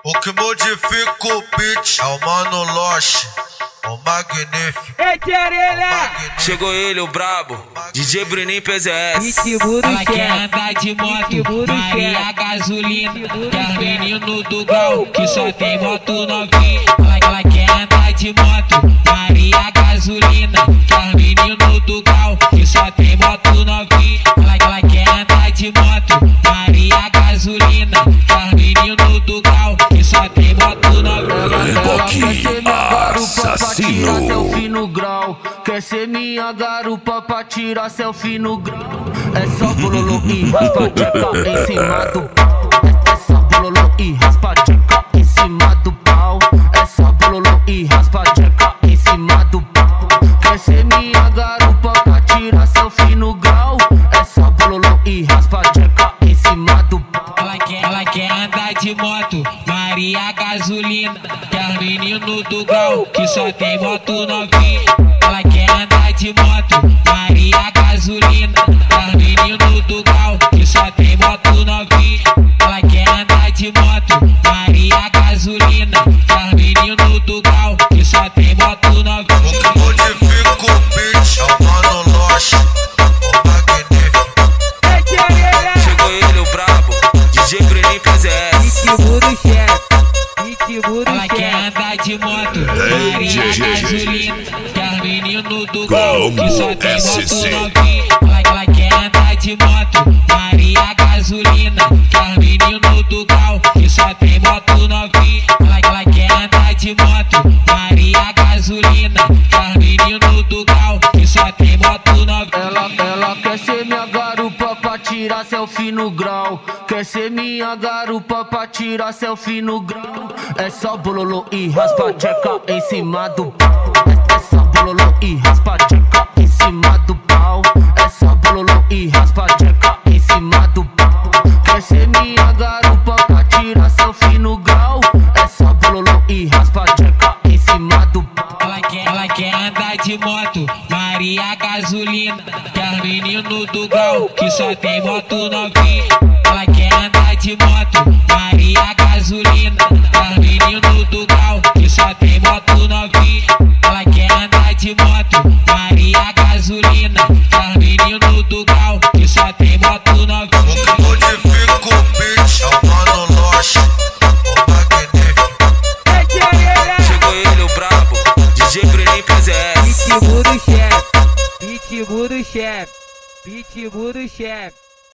O que modifica o beat é o Mano Loche, o magnífico. Chegou ele, o brabo, DJ Bruninho PZS. Ela quer andar de moto, Maria gasolina. Quer menino do grau, que só tem moto novinha. Ela quer andar de moto, Maria gasolina. Quer menino do grau, que só tem moto novinha. Ela quer andar de moto, Maria gasolina. Quer menino do grau, que só tem moto novinha. Reboque assassino. Selfie no grau, quer ser minha garupa pra tirar selfie no grau. É só bololô e raspa tcheca em cima do pau. É só bololô e raspa tcheca em cima do pau. É só bololô e raspa tcheca em cima do pau. Quer ser minha garupa pra tirar selfie no grau. É só bololô e raspa tcheca em cima do pau. Ela quer andar de moto, Maria gasolina. Quer menino do grau, que só tem moto novinha. Ela quer andar de moto, Maria gasolina. Quer menino do grau, que só tem moto novinha. Ela quer andar de moto, Maria gasolina. Quer menino do grau, que só tem moto novinha. O que modifica o beat é o Mano Loche, o magnífico. Chegou ele, o brabo, DJ Bruninho PZS. Ela quer andar de moto, Maria gasolina. Quer menino do grau, que só tem moto novinha. Ela quer andar de moto, Maria gasolina. Quer menino do grau, que só tem moto novinha. Ela quer andar de moto, Maria gasolina. Quer menino do grau, que só tem moto novinha. Ela quer ser minha garupa pra tirar selfie no grau. Quer ser minha garupa pra tirar selfie no grau. É só bololô e raspa tcheca em cima do pau. É só bololô e raspa tcheca em cima do pau. É só bololô e raspa tcheca em cima do pau. Quer ser minha garupa pra tirar selfie no grau. É só bololô e raspa tcheca em cima do pau. Ela quer andar de moto, Maria gasolina. Quer menino do grau, que só tem moto novinha. Ela quer andar de moto, Maria gasolina. Quer menino do grau, que só tem moto novinha. Ela quer andar de moto, Maria gasolina. Quer menino do grau, que só tem moto novinha. O que modifica o beat é o Mano Loche, o magnífico. Chegou ele, o brabo, DJ Bruninho PZS. Pitbull do chefe.